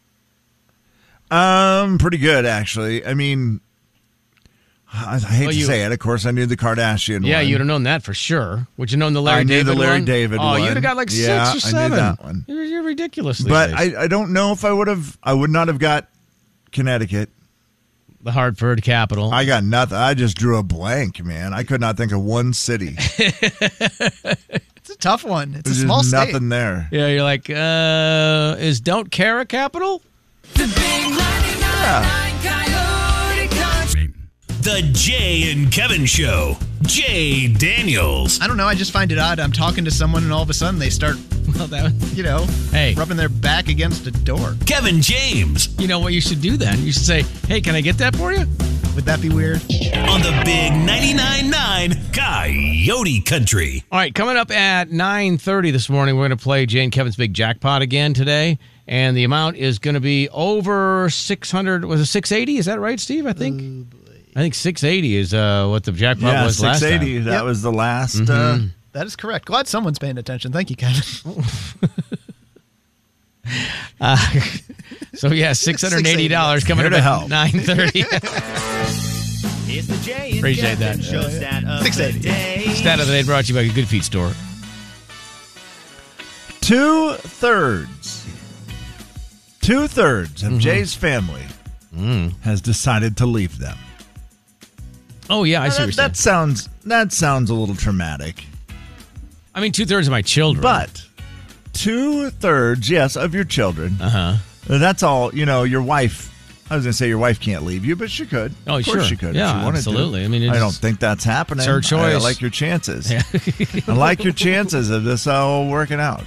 Speaker 2: Um, pretty good actually. I mean, I, I hate
Speaker 6: Well,
Speaker 2: to
Speaker 6: you-
Speaker 2: say it. Of course, I knew the Kardashian.
Speaker 6: Yeah,
Speaker 2: one.
Speaker 6: you'd have known that for sure. Would you have known the Larry
Speaker 2: I knew
Speaker 6: David
Speaker 2: the Larry
Speaker 6: one?
Speaker 2: David
Speaker 6: Oh,
Speaker 2: one.
Speaker 6: you'd have got like
Speaker 2: Yeah,
Speaker 6: six or
Speaker 2: I knew
Speaker 6: seven.
Speaker 2: that one.
Speaker 6: You're, you're ridiculous. these
Speaker 2: But
Speaker 6: days.
Speaker 2: I, I don't know if I would have. I would not have got Connecticut.
Speaker 6: The Hartford capital.
Speaker 2: I got nothing. I just drew a blank, man. I could not think of one city.
Speaker 7: It's a tough one. It's
Speaker 2: There's
Speaker 7: a small
Speaker 2: just
Speaker 7: state.
Speaker 2: nothing there.
Speaker 6: Yeah, you're like, uh, is Don't Care a capital?
Speaker 10: The big ninety-nine nine Coyote Country.
Speaker 4: The Jay and Kevin Show. Jay Daniels.
Speaker 7: I don't know. I just find it odd. I'm talking to someone, and all of a sudden they start,
Speaker 6: Well, that,
Speaker 7: you know,
Speaker 6: hey,
Speaker 7: rubbing their back against a door.
Speaker 4: Kevin James.
Speaker 6: you know what you should do then? You should say, hey, can I get that for you?
Speaker 7: Would that be weird?
Speaker 4: On the big ninety-nine nine Coyote Country.
Speaker 6: All right, coming up at nine thirty this morning, we're going to play Jay and Kevin's Big Jackpot again today. And the amount is going to be over six hundred. Was it six eighty? Is that right, Steve? I think. I think six eighty is uh, what the jackpot
Speaker 2: Yeah,
Speaker 6: was last
Speaker 2: six eighty.
Speaker 6: time.
Speaker 2: That
Speaker 7: Yep.
Speaker 2: was the last. Uh,
Speaker 6: Mm-hmm.
Speaker 7: That is correct. Glad someone's paying attention. Thank you, Kevin.
Speaker 6: Uh, so, yeah, six hundred eighty dollars coming
Speaker 2: Here
Speaker 6: up
Speaker 2: to
Speaker 6: at
Speaker 2: help.
Speaker 6: nine thirty.
Speaker 11: It's the Jay and
Speaker 6: Appreciate
Speaker 11: Kevin
Speaker 6: that.
Speaker 11: Show stat of
Speaker 7: six eighty.
Speaker 11: the day.
Speaker 6: Stat of the day brought to you by a Good Feet store.
Speaker 2: Two thirds. Two thirds
Speaker 6: Mm-hmm.
Speaker 2: of Jay's family
Speaker 6: Mm.
Speaker 2: has decided to leave them.
Speaker 6: Oh, yeah, I see
Speaker 2: that,
Speaker 6: what you're saying.
Speaker 2: that sounds that sounds a little traumatic.
Speaker 6: I mean, two-thirds of my children.
Speaker 2: But two thirds, yes, of your children.
Speaker 6: Uh-huh.
Speaker 2: That's all. You know, your wife. I was going to say your wife can't leave you, but she could.
Speaker 6: Oh,
Speaker 2: of course
Speaker 6: sure.
Speaker 2: she could.
Speaker 6: Yeah,
Speaker 2: if she wanted
Speaker 6: absolutely.
Speaker 2: To.
Speaker 6: I mean,
Speaker 2: I
Speaker 6: it's-
Speaker 2: don't think that's happening.
Speaker 6: it's her
Speaker 2: I, I
Speaker 6: choice.
Speaker 2: like your chances.
Speaker 6: Yeah.
Speaker 2: I like your chances of this all working out.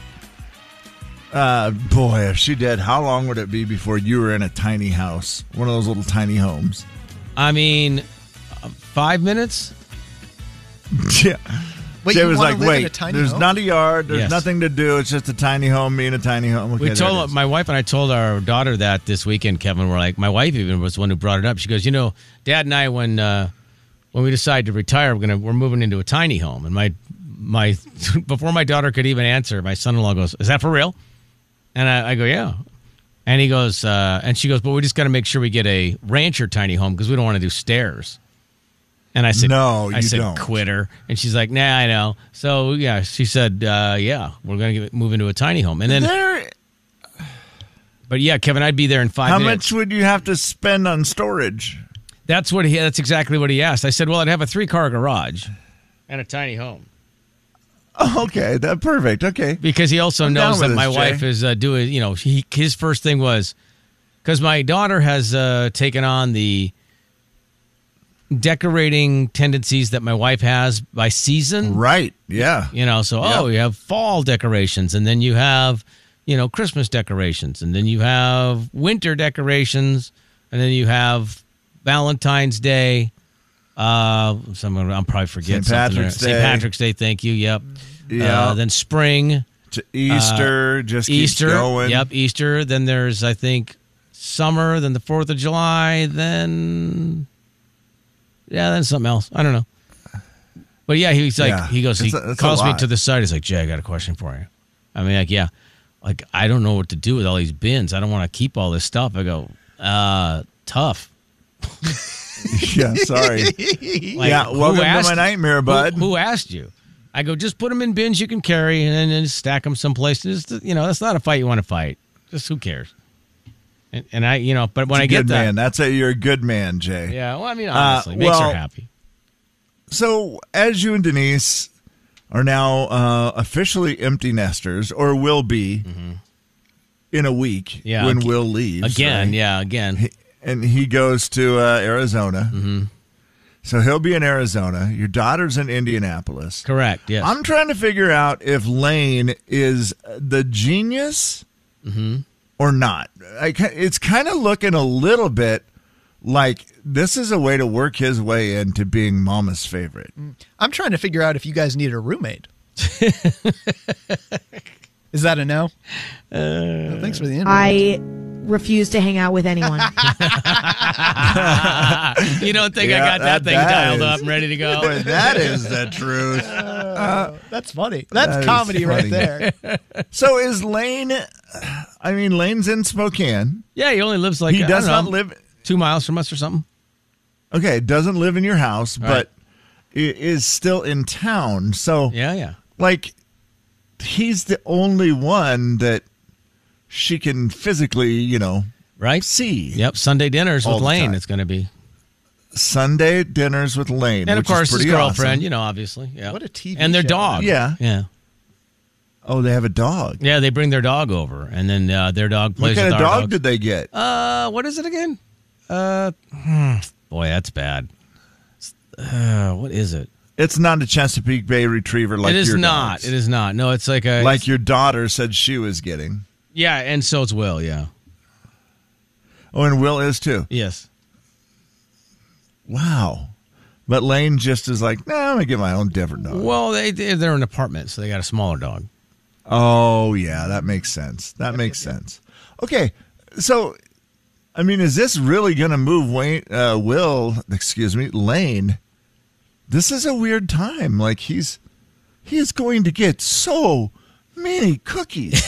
Speaker 2: Uh, boy, if she did, how long would it be before you were in a tiny house, one of those little tiny homes?
Speaker 6: I mean, uh, five minutes?
Speaker 2: Yeah.
Speaker 7: Wait,
Speaker 2: Jay
Speaker 7: you
Speaker 2: was
Speaker 7: wanna
Speaker 2: like,
Speaker 7: live in
Speaker 2: wait,
Speaker 7: a tiny
Speaker 2: there's
Speaker 7: home?
Speaker 2: not a yard. There's
Speaker 6: Yes.
Speaker 2: nothing to do. It's just a tiny home, me in a tiny home. Okay,
Speaker 6: We
Speaker 2: there it
Speaker 6: told
Speaker 2: is.
Speaker 6: my wife and I told our daughter that this weekend, Kevin. We're like, my wife even was the one who brought it up. She goes, you know, Dad and I, when uh, when we decide to retire, we're gonna we're moving into a tiny home. And my my before my daughter could even answer, my son-in-law goes, "Is that for real?" And I, I go, "Yeah." And he goes, uh, and she goes, "But we just got to make sure we get a rancher tiny home because we don't want to do stairs." And I said,
Speaker 2: No,
Speaker 6: I
Speaker 2: you
Speaker 6: said,
Speaker 2: don't.
Speaker 6: quitter. And she's like, nah, I know. So, yeah, she said, uh, yeah, we're going to move into a tiny home. And then,
Speaker 2: There,
Speaker 6: but yeah, Kevin, I'd be there in five
Speaker 2: how
Speaker 6: minutes.
Speaker 2: much would you have to spend on storage?
Speaker 6: That's what he, that's exactly what he asked. I said, well, I'd have a three car garage and a tiny home.
Speaker 2: Oh, okay, that perfect. Okay,
Speaker 6: Because he also
Speaker 2: I'm
Speaker 6: knows
Speaker 2: down
Speaker 6: that
Speaker 2: with
Speaker 6: my
Speaker 2: this,
Speaker 6: wife
Speaker 2: Jay.
Speaker 6: is uh, doing, you know, he, his first thing was, because my daughter has uh, taken on the decorating tendencies that my wife has by season.
Speaker 2: Right. Yeah.
Speaker 6: You know, so, oh,
Speaker 2: Yep.
Speaker 6: you have fall decorations, and then you have, you know, Christmas decorations, and then you have winter decorations, and then you have Valentine's Day. Uh, some I'm probably forgetting
Speaker 2: Saint
Speaker 6: something.
Speaker 2: Patrick's
Speaker 6: there.
Speaker 2: Day.
Speaker 6: Saint Patrick's Day, thank you. Yep.
Speaker 2: Yeah.
Speaker 6: Uh, then spring,
Speaker 2: to Easter,
Speaker 6: Uh,
Speaker 2: just keeps
Speaker 6: Easter,
Speaker 2: going.
Speaker 6: Yep, Easter. Then there's, I think, summer, then the fourth of July, then, yeah, then something else. I don't know. But yeah, he's like,
Speaker 2: Yeah,
Speaker 6: he goes, he
Speaker 2: it's a- it's a
Speaker 6: calls me
Speaker 2: lot.
Speaker 6: to the side. He's like, Jay, I got a question for you. I mean, like, yeah, like, I don't know what to do with all these bins. I don't want to keep all this stuff. I go, uh, tough.
Speaker 2: Yeah, sorry.
Speaker 6: Like,
Speaker 2: yeah,
Speaker 6: who
Speaker 2: welcome to
Speaker 6: asked-
Speaker 2: my nightmare,
Speaker 6: who-
Speaker 2: bud.
Speaker 6: Who, asked you? I go, just put them in bins you can carry and then and stack them someplace. Just, you know, that's not a fight you want to fight. Just who cares? And, and I, you know, but when
Speaker 2: It's a
Speaker 6: I get
Speaker 2: good
Speaker 6: that,
Speaker 2: man. That's a you're a good man, Jay.
Speaker 6: yeah, well, I mean,
Speaker 2: Uh,
Speaker 6: honestly, makes
Speaker 2: well,
Speaker 6: her happy.
Speaker 2: So, as you and Denise are now uh, officially empty nesters, or will be in a week
Speaker 6: Mm-hmm. Yeah,
Speaker 2: when
Speaker 6: ag-
Speaker 2: Will leaves.
Speaker 6: Again,
Speaker 2: right?
Speaker 6: yeah, again.
Speaker 2: He- and he goes to uh, Arizona.
Speaker 6: Mm-hmm.
Speaker 2: So he'll be in Arizona. Your daughter's in Indianapolis.
Speaker 6: Correct, yes.
Speaker 2: I'm trying to figure out if Lane is the genius
Speaker 6: Mm-hmm.
Speaker 2: or not. I, ki- it's kind of looking a little bit like this is a way to work his way into being Mama's favorite.
Speaker 7: I'm trying to figure out if you guys need a roommate. Is that a no?
Speaker 6: Uh,
Speaker 7: Well, thanks for the invite.
Speaker 13: I refuse to hang out with anyone.
Speaker 6: You don't think I
Speaker 2: Yeah,
Speaker 6: got that,
Speaker 2: that-
Speaker 6: thing
Speaker 2: that
Speaker 6: dialed
Speaker 2: is-
Speaker 6: up and ready to go?
Speaker 2: Boy, that is the truth.
Speaker 7: Uh, that's funny. That's
Speaker 2: That is
Speaker 7: comedy right
Speaker 2: funny.
Speaker 7: there.
Speaker 2: So is Lane? I mean, Lane's in Spokane.
Speaker 6: Yeah, he only lives like
Speaker 2: He
Speaker 6: I
Speaker 2: does
Speaker 6: don't
Speaker 2: not
Speaker 6: know,
Speaker 2: live.
Speaker 6: two miles from us or something.
Speaker 2: Okay, doesn't live in your house,
Speaker 6: Right.
Speaker 2: but i- is still in town. So
Speaker 6: Yeah, yeah.
Speaker 2: like, he's the only one that she can physically, you know,
Speaker 6: Right?
Speaker 2: see.
Speaker 6: Yep, Sunday dinners
Speaker 2: All
Speaker 6: with
Speaker 2: the
Speaker 6: Lane.
Speaker 2: time.
Speaker 6: It's going to be,
Speaker 2: Sunday dinners with Lane,
Speaker 6: and of
Speaker 2: which is
Speaker 6: course his
Speaker 2: pretty
Speaker 6: girlfriend.
Speaker 2: awesome.
Speaker 6: You know, obviously. Yeah.
Speaker 7: What a T V
Speaker 6: And their
Speaker 7: show.
Speaker 6: dog.
Speaker 2: Yeah.
Speaker 6: yeah,
Speaker 2: Oh, they have a dog.
Speaker 6: yeah. They bring their dog over, and then uh, their dog
Speaker 2: What
Speaker 6: plays
Speaker 2: kind
Speaker 6: with
Speaker 2: of
Speaker 6: our
Speaker 2: dog
Speaker 6: dog.
Speaker 2: did they get?
Speaker 6: Uh, what is it again? Uh, hmm, boy, that's bad. Uh, what is it?
Speaker 2: It's not a Chesapeake Bay Retriever like
Speaker 6: it is
Speaker 2: your
Speaker 6: not.
Speaker 2: dogs.
Speaker 6: It is not. No, it's like a
Speaker 2: Like your daughter said she was getting.
Speaker 6: yeah, and so it's Will. Yeah.
Speaker 2: Oh, and Will is too.
Speaker 6: Yes.
Speaker 2: Wow. But Lane just is like, nah, I'm going to get my own different dog.
Speaker 6: Well, they they're in an apartment, so they got a smaller dog.
Speaker 2: Oh, yeah, that makes sense. That makes sense. Okay, so, I mean, is this really going to move Wayne, uh, Will, excuse me, Lane? This is a weird time. Like, he's he is going to get so many cookies.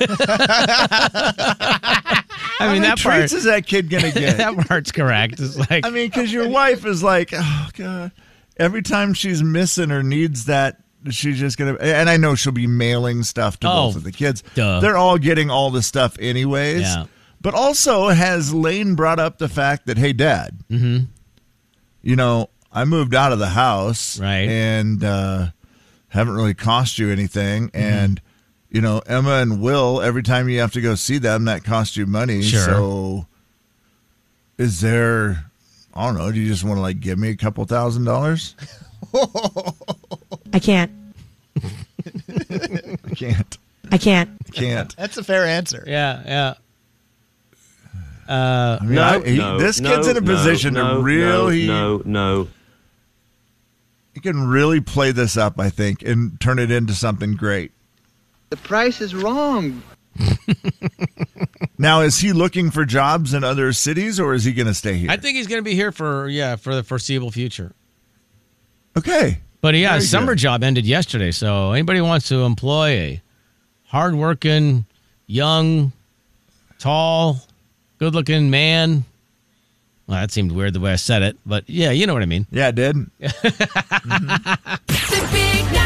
Speaker 6: I mean,
Speaker 2: How many
Speaker 6: that part
Speaker 2: treats is that kid going to get?
Speaker 6: that part's correct. It's like
Speaker 2: I mean, because your wife is like, oh, God. Every time she's missing or needs that, she's just going to, and I know she'll be mailing stuff to
Speaker 6: Oh,
Speaker 2: both of the kids.
Speaker 6: duh.
Speaker 2: They're all getting all the stuff anyways.
Speaker 6: Yeah.
Speaker 2: But also, has Lane brought up the fact that, hey, Dad,
Speaker 6: mm-hmm.
Speaker 2: you know, I moved out of the house.
Speaker 6: Right.
Speaker 2: And uh, haven't really cost you anything.
Speaker 6: Mm-hmm.
Speaker 2: And, you know, Emma and Will, every time you have to go see them, that costs you money.
Speaker 6: Sure.
Speaker 2: So is there, I don't know, do you just want to, like, give me a couple thousand dollars?
Speaker 13: I can't.
Speaker 2: I can't.
Speaker 13: I can't.
Speaker 2: I can't.
Speaker 7: That's a fair answer.
Speaker 6: yeah, yeah. Uh,
Speaker 2: I mean,
Speaker 3: No,
Speaker 2: I, he,
Speaker 3: no,
Speaker 2: this
Speaker 3: no,
Speaker 2: kid's in a
Speaker 3: no,
Speaker 2: position
Speaker 3: no,
Speaker 2: to really,
Speaker 3: No, no, no.
Speaker 2: he can really play this up, I think, and turn it into something great.
Speaker 14: The price is wrong.
Speaker 2: Now, is he looking for jobs in other cities, or is he going to stay here?
Speaker 6: I think he's going to be here for yeah for the foreseeable future.
Speaker 2: Okay.
Speaker 6: But yeah,
Speaker 2: Very
Speaker 6: his summer
Speaker 2: good.
Speaker 6: job ended yesterday, so anybody who wants to employ a hardworking, young, tall, good-looking man. Well, that seemed weird the way I said it, but yeah, you know what I mean.
Speaker 2: Yeah, it did.
Speaker 8: The big